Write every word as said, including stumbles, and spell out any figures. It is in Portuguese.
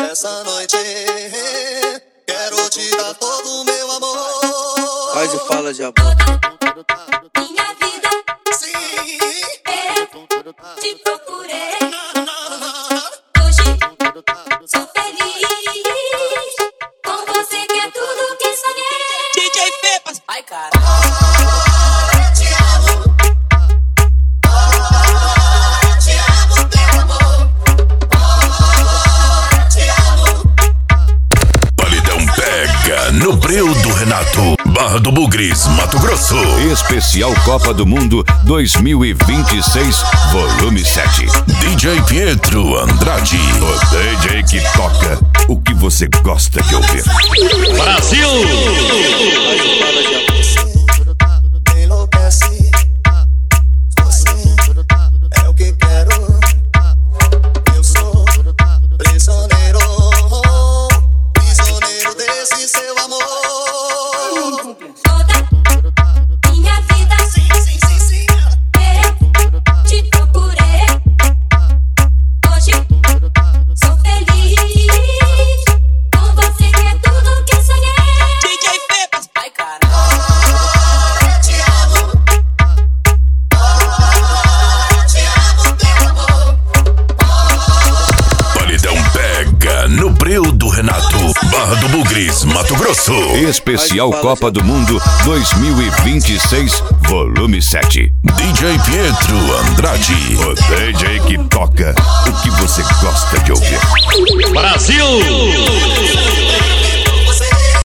Nessa noite quero te dar todo o meu amor. Faz e fala de amor. Minha vida, Sim, eu te procurei. Hoje sou feliz. Com você que é tudo que sonhei. D J Pepas. Ai, cara. eu te amo. Oh, eu te amo, teu amor. Oh, eu te amo. Paredão pega no breu do Renato. Barra do Bugres, Mato Grosso. Especial Copa do Mundo dois mil e vinte e seis, volume sete. D J Pietro Andrade. O D J que toca o que você gosta de ouvir. Brasil! Faz e fala de amor. Me enlouquece. Você é o que quero. Eu sou prisioneiro, prisioneiro desse seu amor. Toda minha vida, Sim, sim, sim, sim. eu te procurei. Hoje sou feliz. Com você que é tudo que sonhei. D J Pepas. Ai, cara. Eu te amo. Oh, eu te amo, teu amor. Paredão pega no breu do Renato. Barra do Bugres, Mato Grosso. Especial Copa do Mundo dois mil e vinte e seis, volume sete. D J Pietro Andrade. O D J que toca o que você gosta de ouvir. Brasil!